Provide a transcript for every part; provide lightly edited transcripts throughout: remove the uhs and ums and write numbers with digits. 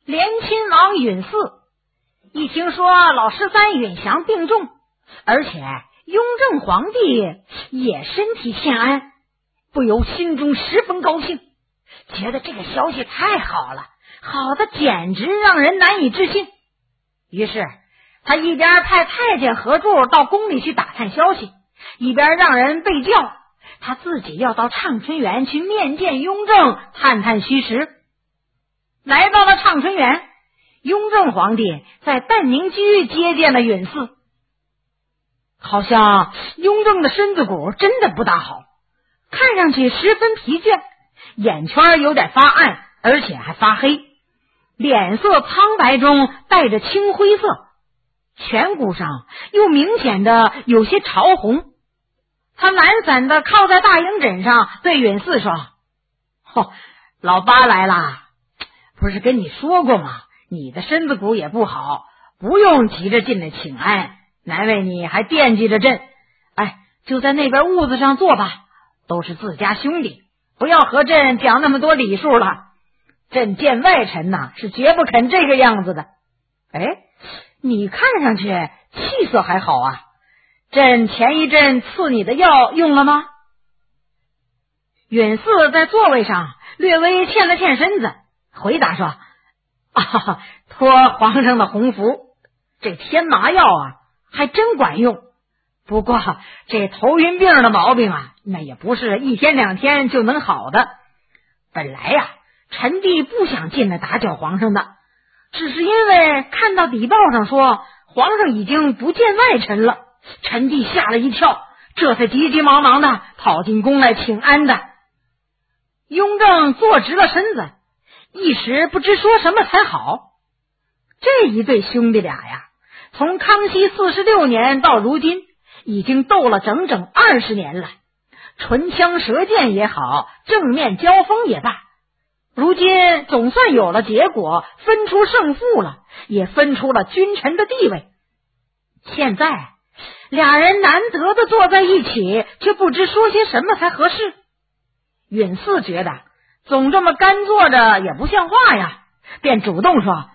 连亲王允嗣一听说老十三允祥病重，而且雍正皇帝也身体欠安，不由心中十分高兴，觉得这个消息太好了，好的简直让人难以置信。于是他一边派太监何柱到宫里去打探消息，一边让人备轿，他自己要到畅春园去面见雍正，探探虚实。来到了畅春园，雍正皇帝在淡宁居接见了允嗣。好像雍正的身子骨真的不大好，看上去十分疲倦，眼圈有点发暗，而且还发黑，脸色苍白中带着青灰色，颧骨上又明显的有些潮红。他懒散的靠在大营枕上，对允嗣说：老八来啦，不是跟你说过吗？你的身子骨也不好，不用急着进来请安，难为你还惦记着朕。就在那边屋子上坐吧，都是自家兄弟，不要和朕讲那么多礼数了。朕见外臣是绝不肯这个样子的。你看上去气色还好啊，朕前一阵赐你的药用了吗？允嗣在座位上略微欠了欠身子，回答说：托皇上的洪福，这天麻药还真管用。不过这头晕病的毛病那也不是一天两天就能好的。本来臣弟不想进来打搅皇上的，只是因为看到邸报上说皇上已经不见外臣了，臣弟吓了一跳，这才急急忙忙的跑进宫来请安的。雍正坐直了身子，一时不知说什么才好。这一对兄弟俩从康熙46年到如今，已经斗了整整20年了，唇枪舌剑也好，正面交锋也罢，如今总算有了结果，分出胜负了，也分出了君臣的地位。现在俩人难得的坐在一起，却不知说些什么才合适。允嗣觉得总这么干坐着也不像话呀，便主动说：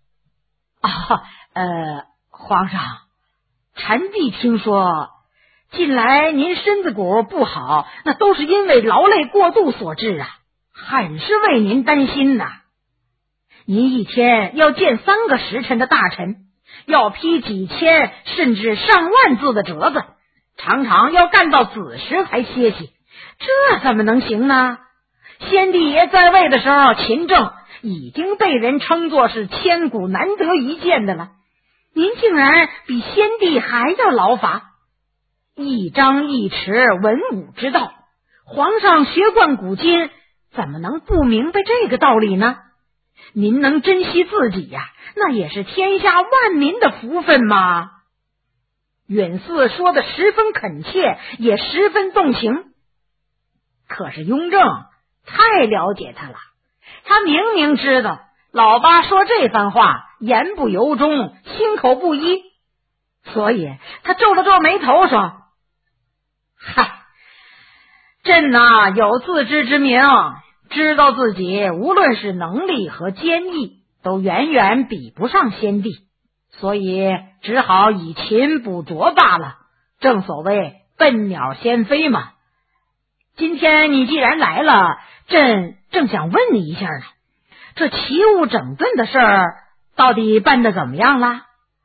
皇上，臣弟听说近来您身子骨不好，那都是因为劳累过度所致很是为您担心呐。您一天要见3个时辰的大臣，要批几千甚至上万字的折子，常常要干到子时才歇息，这怎么能行呢？先帝爷在位的时候，勤政已经被人称作是千古难得一见的了，您竟然比先帝还要劳乏。一张一弛，文武之道，皇上学贯古今，怎么能不明白这个道理呢？您能珍惜自己那也是天下万民的福分嘛。允嗣说的十分恳切，也十分动情。可是雍正太了解他了，他明明知道老八说这番话言不由衷，心口不一，所以他皱了皱眉头说：朕有自知之明，知道自己无论是能力和坚毅都远远比不上先帝，所以只好以勤补拙罢了。正所谓笨鸟先飞嘛。今天你既然来了，朕正想问你一下呢，这奇物整顿的事儿到底办得怎么样了？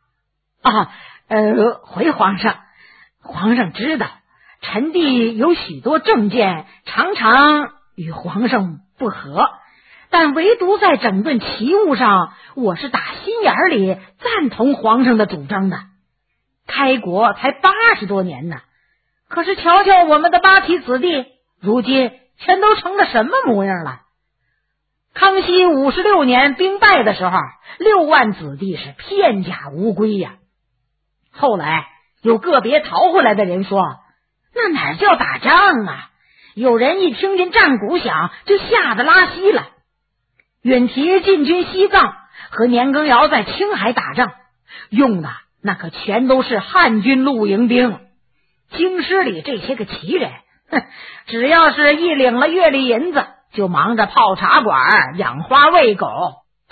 回皇上，皇上知道臣弟有许多政见常常与皇上不合，但唯独在整顿奇物上，我是打心眼里赞同皇上的主张的。开国才80多年呢，可是瞧瞧我们的8体子弟，如今全都成了什么模样了？康熙56年兵败的时候，6万子弟是片甲无归呀。后来有个别逃回来的人说，那哪叫打仗啊，有人一听见战鼓响就吓得拉稀了。允提进军西藏和年羹尧在青海打仗，用的那可全都是汉军露营兵。京师里这些个奇人，只要是一领了月例银子，就忙着泡茶馆、养花喂狗，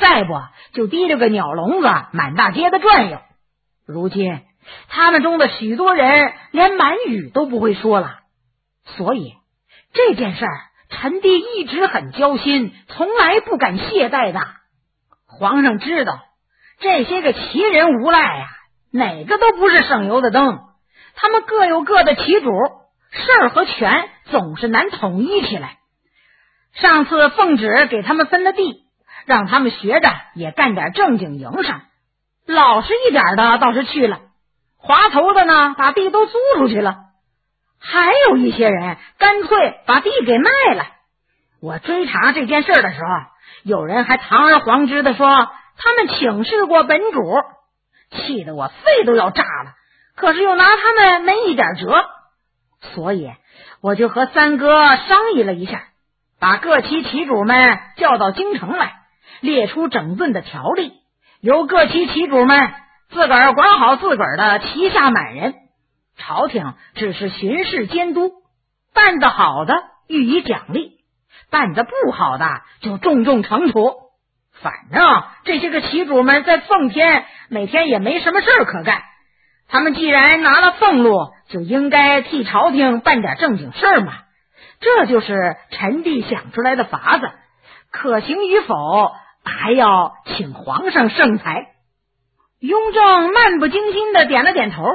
再不就提着个鸟笼子满大街的转悠。如今他们中的许多人连满语都不会说了，所以这件事儿陈帝一直很焦心，从来不敢懈怠的。皇上知道这些个旗人无赖啊，哪个都不是省油的灯，他们各有各的旗主，事儿和权总是难统一起来。上次奉旨给他们分了地，让他们学着也干点正经营生，老实一点的倒是去了，滑头的呢把地都租出去了，还有一些人干脆把地给卖了。我追查这件事的时候，有人还堂而皇之的说他们请示过本主，气得我肺都要炸了，可是又拿他们没一点辙。所以我就和三哥商议了一下，把各旗旗主们叫到京城来，列出整顿的条例，由各旗旗主们自个儿管好自个儿的旗下满人，朝廷只是巡视监督，办得好的予以奖励，办得不好的就重重惩处。反正这些个旗主们在奉天每天也没什么事儿可干，他们既然拿了俸禄，就应该替朝廷办点正经事儿嘛。这就是陈帝想出来的法子，可行与否还要请皇上圣裁。雍正漫不经心的点了点头。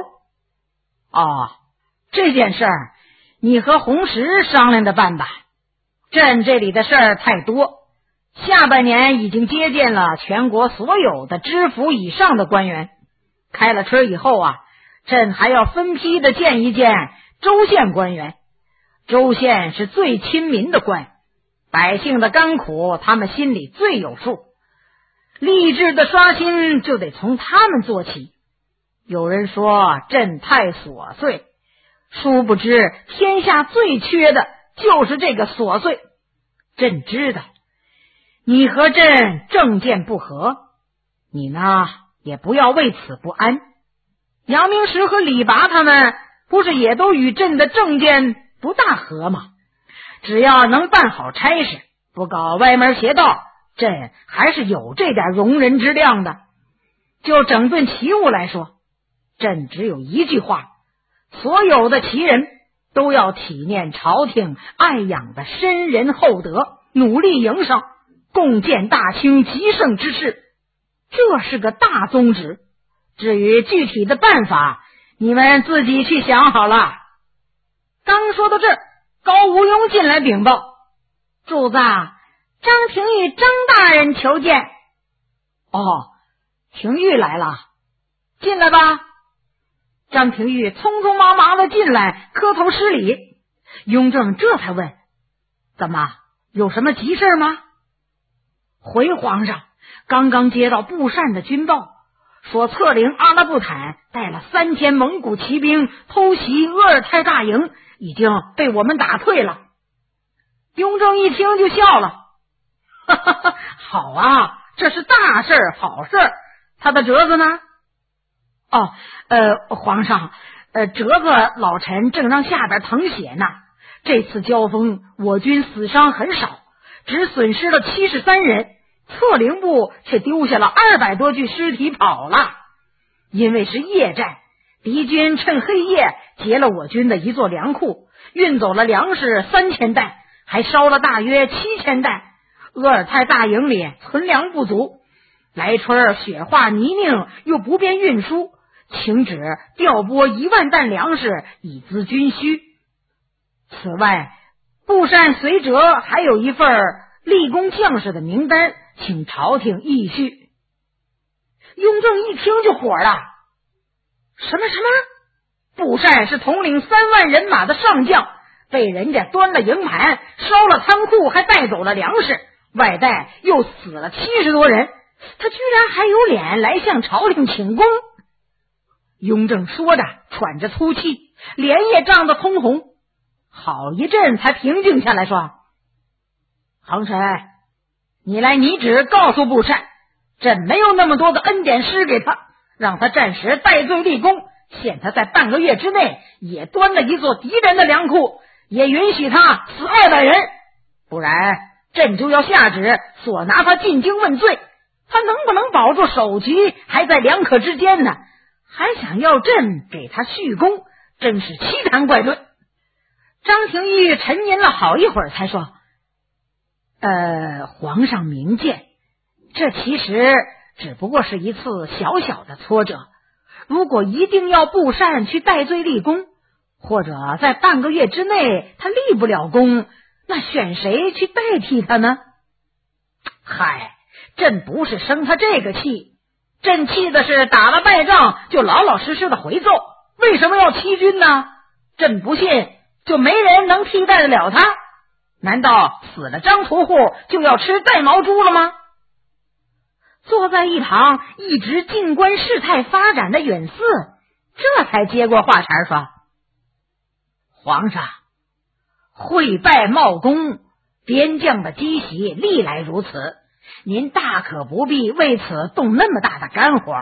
这件事儿你和洪石商量着办吧，朕这里的事儿太多，下半年已经接见了全国所有的知府以上的官员，开了春以后啊，朕还要分批的见一见州县官员。州县是最亲民的官，百姓的甘苦他们心里最有数，吏治的刷新就得从他们做起。有人说朕太琐碎，殊不知天下最缺的就是这个琐碎。朕知道你和朕政见不合，你呢也不要为此不安。杨明石和李拔他们不是也都与朕的政见不大合吗？只要能办好差事，不搞歪门邪道，朕还是有这点容人之量的。就整顿旗务来说，朕只有一句话，所有的旗人都要体念朝廷爱养的深仁厚德，努力营生，共建大清极盛之势，这是个大宗旨。至于具体的办法，你们自己去想好了。刚说到这儿，高无庸进来禀报，主子，张廷玉张大人求见。廷玉来了，进来吧。张廷玉匆匆忙忙的进来，磕头施礼。雍正这才问，怎么有什么急事吗？回皇上，刚刚接到布善的军报，说策领阿拉布坦带了3000蒙古骑兵偷袭鄂尔泰大营，已经被我们打退了。雍正一听就笑了，好啊，这是大事儿，好事儿。他的折子呢？皇上，折子老臣正让下边誊写呢。这次交锋我军死伤很少，只损失了73人，策凌部却丢下了200多具尸体跑了。因为是夜战，敌军趁黑夜劫了我军的一座粮库，运走了粮食3000担，还烧了大约7000担。鄂尔泰大营里存粮不足，来春雪化泥泞又不便运输，请旨调拨1万担粮食以资军需。此外，布善随折还有一份立功将士的名单，请朝廷议叙。雍正一听就火了，什么？布善是统领3万人马的上将，被人家端了营盘，烧了仓库，还带走了粮食，外带又死了70多人，他居然还有脸来向朝廷请功。雍正说着喘着粗气，脸也涨得通红，好一阵才平静下来，说，恒臣，你来拟旨告诉布善，朕没有那么多的恩典施给他，让他暂时戴罪立功，限他在半个月之内也端了一座敌人的粮库，也允许他死200人，不然朕就要下旨索拿他进京问罪， 他能不能保住首局还在两可之间呢，还想要朕给他续功，真是奇谈怪论。张廷玉沉吟了好一会儿才说，皇上明鉴，这其实只不过是一次小小的挫折，如果一定要布善去戴罪立功，或者在半个月之内他立不了功，那选谁去代替他呢？嗨，朕不是生他这个气，朕气的是打了败仗就老老实实的回奏，为什么要欺君呢？朕不信就没人能替代得了他，难道死了张屠户就要吃带毛猪了吗？坐在一旁一直静观事态发展的允嗣这才接过话茬说，皇上，会败冒功，边将的积习历来如此，您大可不必为此动那么大的肝火。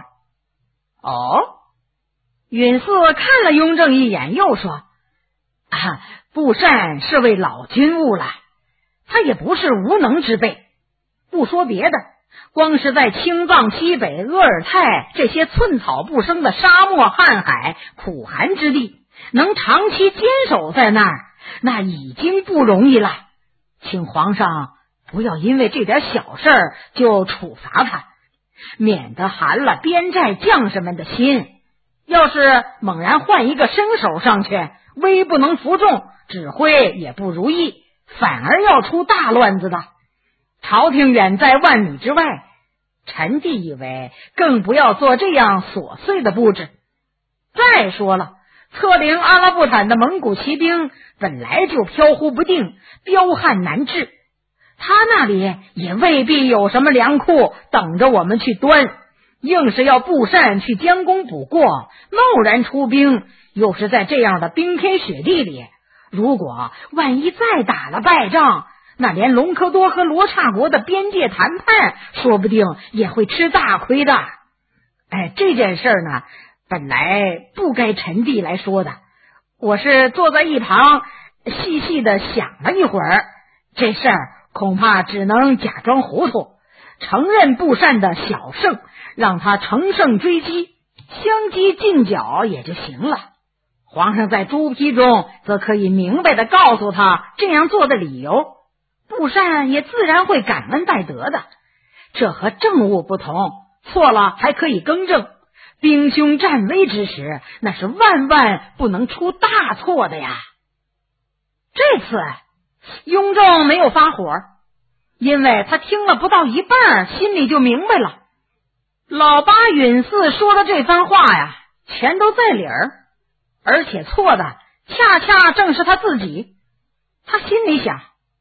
允嗣看了雍正一眼，又说，布善是位老军务了，他也不是无能之辈，不说别的，光是在青藏西北鄂尔泰这些寸草不生的沙漠瀚海苦寒之地，能长期坚守在那儿，那已经不容易了，请皇上不要因为这点小事儿就处罚他，免得寒了边寨将士们的心。要是猛然换一个生手上去，威不能服众，指挥也不如意，反而要出大乱子的。朝廷远在万里之外，臣弟以为更不要做这样琐碎的布置。再说了，策领阿拉布坦的蒙古骑兵本来就飘忽不定，彪悍难治，他那里也未必有什么粮库等着我们去端，硬是要布善去将功补过，贸然出兵，又是在这样的冰天雪地里，如果万一再打了败仗，那连隆科多和罗刹国的边界谈判说不定也会吃大亏的。这件事呢，本来不该臣弟来说的，我是坐在一旁细细的想了一会儿，这事儿恐怕只能假装糊涂，承认布善的小胜，让他乘胜追击，相机近角也就行了。皇上在朱批中则可以明白的告诉他这样做的理由，布善也自然会感恩戴德的。这和政务不同，错了还可以更正，兵凶战危之时，那是万万不能出大错的呀。这次雍正没有发火，因为他听了不到一半，心里就明白了，老八允嗣说的这番话呀，全都在理儿，而且错的恰恰正是他自己。他心里想，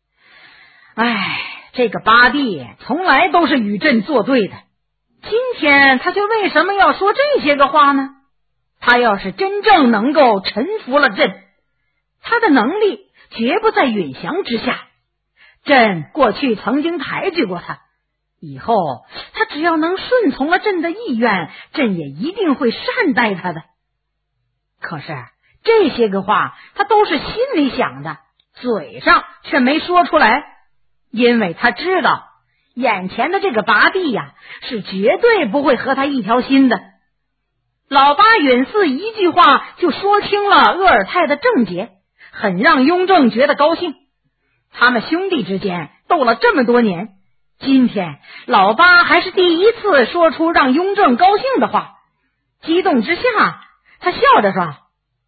这个八弟从来都是与朕作对的，今天他却为什么要说这些个话呢？他要是真正能够臣服了朕，他的能力绝不在允祥之下，朕过去曾经抬举过他，以后他只要能顺从了朕的意愿，朕也一定会善待他的。可是这些个话他都是心里想的，嘴上却没说出来，因为他知道眼前的这个八弟呀，是绝对不会和他一条心的。老八允嗣一句话就说清了鄂尔泰的症结，很让雍正觉得高兴。他们兄弟之间斗了这么多年，今天老八还是第一次说出让雍正高兴的话。激动之下，他笑着说，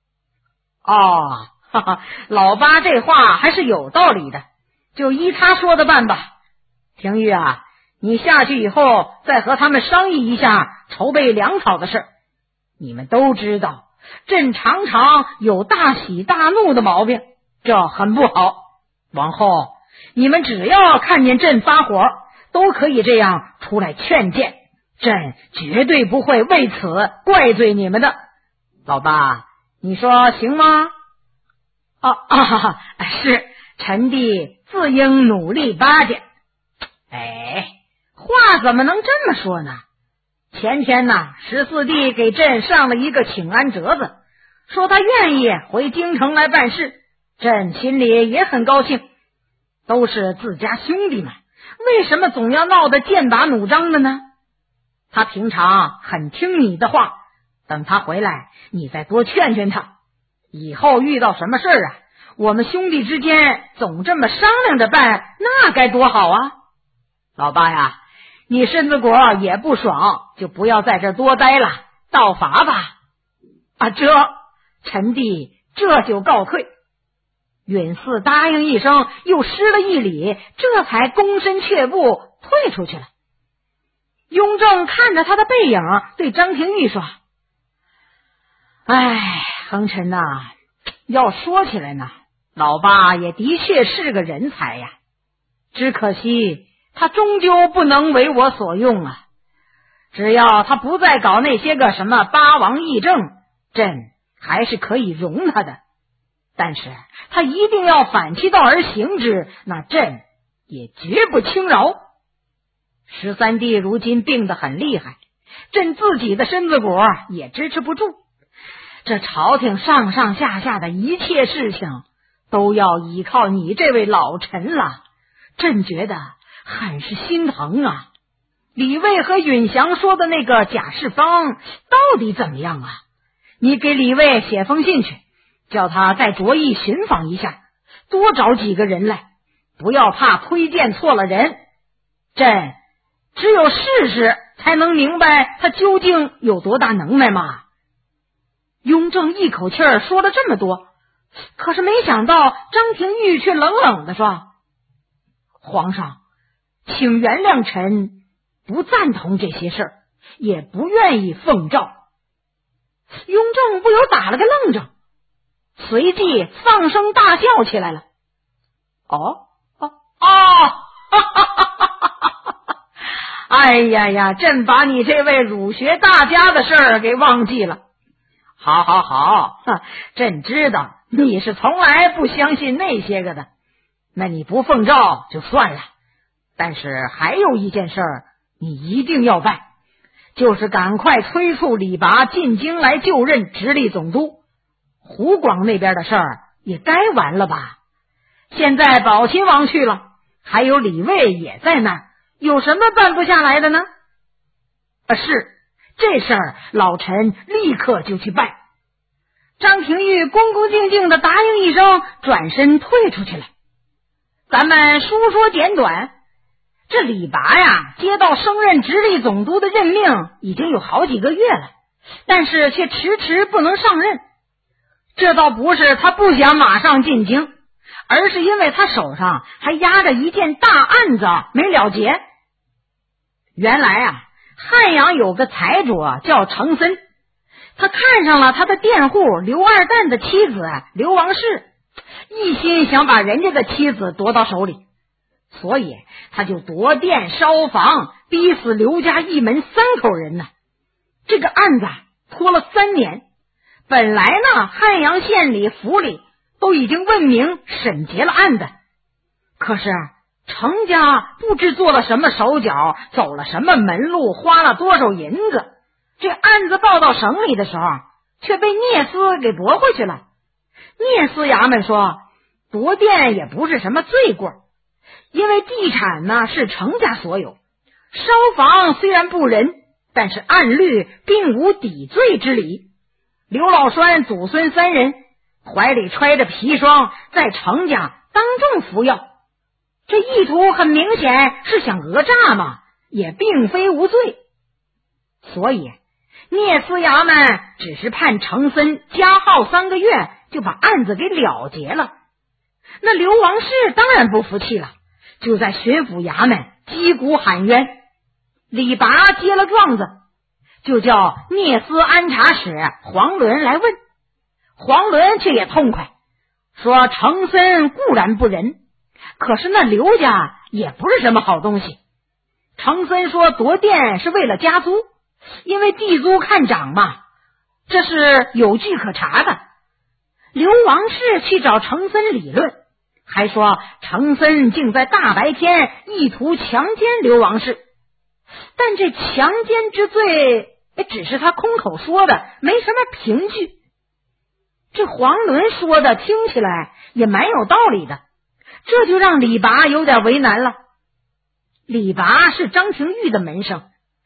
老八这话还是有道理的，就依他说的办吧。廷玉啊，你下去以后再和他们商议一下筹备粮草的事。你们都知道，朕常常有大喜大怒的毛病，这很不好。往后你们只要看见朕发火，都可以这样出来劝谏，朕绝对不会为此怪罪你们的。老八，你说行吗？是，臣弟自应努力巴结。话怎么能这么说呢？前天呢，14弟给朕上了一个请安折子，说他愿意回京城来办事，朕心里也很高兴。都是自家兄弟们，为什么总要闹得剑拔弩张的呢？ 他平常很听你的话，等他回来，你再多劝劝他。以后遇到什么事啊，我们兄弟之间总这么商量着办，那该多好啊！老八呀，你身子果也不爽，就不要在这儿多待了，道法吧。啊，臣弟这就告退。允嗣答应一声，又施了一礼，这才躬身却步退出去了。雍正看着他的背影，对张廷玉说：恒臣呐，要说起来呢，老八也的确是个人才呀，只可惜他终究不能为我所用啊。只要他不再搞那些个什么八王议政，朕还是可以容他的，但是他一定要反其道而行之，那朕也绝不轻饶。13弟如今病得很厉害，朕自己的身子骨也支持不住，这朝廷上上下下的一切事情都要依靠你这位老臣了，朕觉得很是心疼啊。李卫和允祥说的那个贾世芳到底怎么样啊？你给李卫写封信去，叫他再着意寻访一下，多找几个人来，不要怕推荐错了人。朕只有试试才能明白他究竟有多大能耐嘛。雍正一口气儿说了这么多，可是没想到张廷玉却冷冷地说：皇上，请原谅臣不赞同这些事儿，也不愿意奉诏。雍正不由打了个愣怔，随即放声大笑起来了。哎呀，朕把你这位儒学大家的事儿给忘记了。好，朕知道你是从来不相信那些个的，那你不奉诏就算了，但是还有一件事儿你一定要办，就是赶快催促李拔进京来就任直隶总督。湖广那边的事儿也该完了吧？现在宝亲王去了，还有李卫也在那儿，有什么办不下来的呢？是，这事儿老臣立刻就去办。张廷玉恭恭敬敬地答应一声，转身退出去了。咱们书说简短，这李拔呀，接到升任直隶总督的任命已经有好几个月了，但是却迟迟不能上任。这倒不是他不想马上进京，而是因为他手上还压着一件大案子没了结。原来啊，汉阳有个财主叫程森，他看上了他的佃户刘二蛋的妻子刘王氏，一心想把人家的妻子夺到手里，所以他就夺店烧房，逼死刘家一门3口人呢。这个案子拖了3年，本来呢汉阳县里府里都已经问明审结了案子，可是程家不知做了什么手脚，走了什么门路，花了多少银子，这案子报到省里的时候却被聂司给驳回去了。聂司衙门说夺店也不是什么罪过，因为地产呢是程家所有，烧房虽然不仁，但是按律并无抵罪之理。刘老栓祖孙3人怀里揣着砒霜，在程家当众服药，这意图很明显是想讹诈嘛，也并非无罪。所以聂司衙门只是判程森加号3个月，就把案子给了结了。那刘王氏当然不服气了，就在巡抚衙门击鼓喊冤。李拔接了状子，就叫聂司安察使黄伦来问。黄伦却也痛快，说程森固然不仁，可是那刘家也不是什么好东西。程森说夺店是为了加租，因为地租看涨嘛，这是有据可查的。刘王氏去找程森理论，还说程森竟在大白天意图强奸刘王氏，但这强奸之罪只是他空口说的，没什么凭据。这黄伦说的听起来也蛮有道理的，这就让李拔有点为难了。李拔是张廷玉的门生，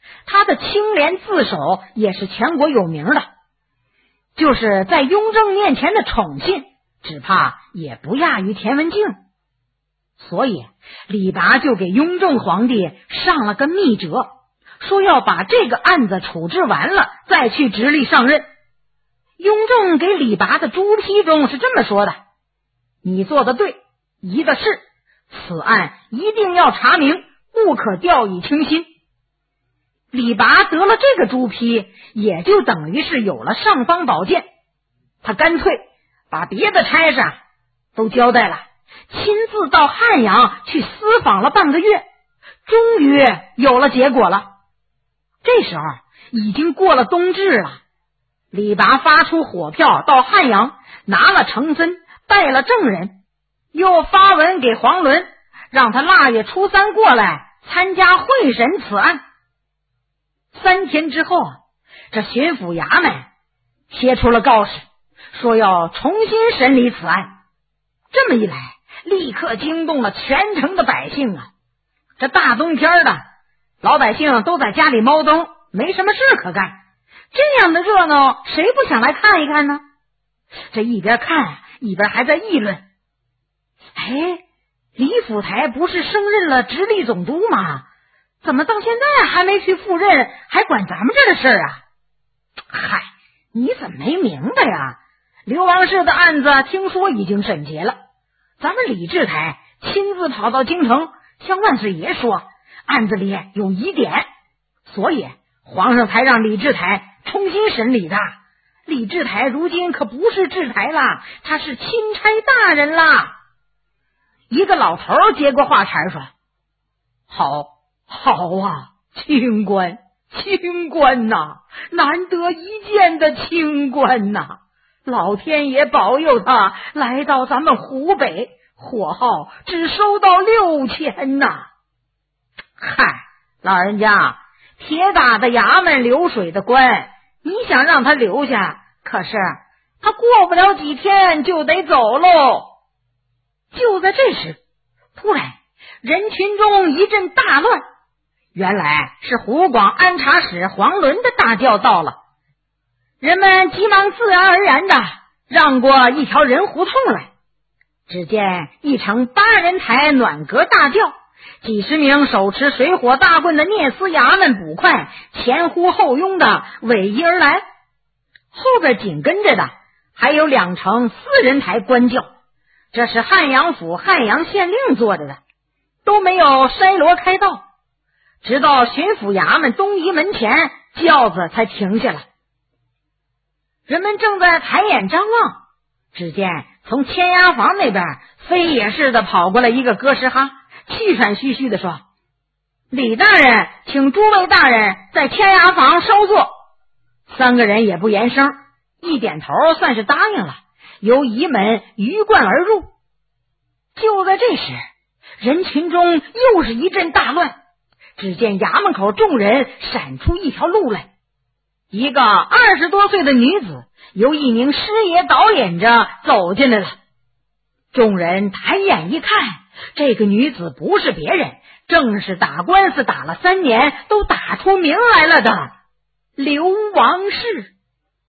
他的清廉自守也是全国有名的，就是在雍正面前的宠信，只怕也不亚于田文镜。所以李拔就给雍正皇帝上了个密折，说要把这个案子处置完了再去直隶上任。雍正给李拔的朱批中是这么说的：你做的对，宜的是，此案一定要查明，不可掉以轻心。李拔得了这个朱批，也就等于是有了尚方宝剑，他干脆把别的差事都交代了，亲自到汉阳去私访了半个月，终于有了结果了。这时候已经过了冬至了，李拔发出火票到汉阳，拿了成森，带了证人，又发文给黄伦，让他腊月初3过来参加会审此案。3天之后这巡抚衙门贴出了告示，说要重新审理此案。这么一来，立刻惊动了全城的百姓啊！这大冬天的，老百姓都在家里猫灯，没什么事可干，这样的热闹，谁不想来看一看呢？这一边看一边还在议论：哎，李辅台不是升任了直隶总督吗？怎么到现在还没去赴任，还管咱们这的事啊？嗨，你怎么没明白呀？刘王氏的案子听说已经审结了，咱们李治台亲自跑到京城向万岁爷说案子里有疑点，所以皇上才让李治台重新审理的。李治台如今可不是治台啦，他是钦差大人啦。一个老头接过话茬说：好啊，清官呐，难得一见的清官呐，老天爷保佑他来到咱们湖北，火耗只收到6000呐。嗨，老人家，铁打的衙门流水的官，你想让他留下，可是他过不了几天就得走喽。就在这时，突然人群中一阵大乱，原来是湖广安察使黄伦的大轿到了，人们急忙自然而然的让过一条人胡同来。只见一乘8人台暖阁大轿，几十名手持水火大棍的聂司衙门捕快前呼后拥的尾翼而来，后边紧跟着的还有2乘4人台官轿，这是汉阳府汉阳县令坐着的，都没有筛锣开道，直到巡抚衙门东仪门前，轿子才停下来。人们正在抬眼张望，只见从签押房那边飞也似的跑过来一个哥什哈，气喘吁吁地说：李大人，请诸位大人在签押房稍坐。3个人也不言声，一点头算是答应了，由仪门鱼贯而入。就在这时，人群中又是一阵大乱，只见衙门口众人闪出一条路来，一个20多岁的女子由一名师爷导引着走进来了。众人抬眼一看，这个女子不是别人，正是打官司打了3年都打出名来了的刘王氏。